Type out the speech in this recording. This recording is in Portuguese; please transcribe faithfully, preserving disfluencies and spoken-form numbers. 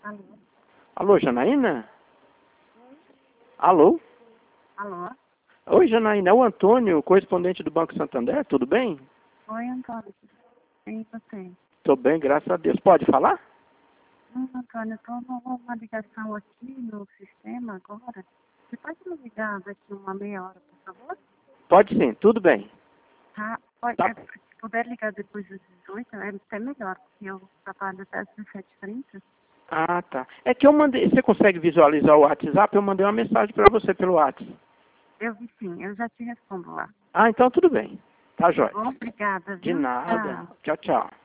Alô? Alô, Janaína? Alô? Alô? Oi, Janaína, é o Antônio, correspondente do Banco Santander, tudo bem? Oi, Antônio. E você? Tô bem, graças a Deus. Pode falar? Não, Antônio, eu estou numa ligação aqui no sistema agora. Você pode me ligar daqui uma meia hora, por favor? Pode sim, tudo bem. Tá? Pode, Tá. é, se puder ligar depois das dezoito, é até melhor, porque eu trabalho até às dezessete e trinta. Ah, tá. É que eu mandei, você consegue visualizar o WhatsApp? Eu mandei uma mensagem para você pelo WhatsApp. Eu vi sim, eu já te respondo lá. Ah, então tudo bem. Tá, Tá jóia. bom? Obrigada, De viu? nada. Tchau. Tchau, tchau.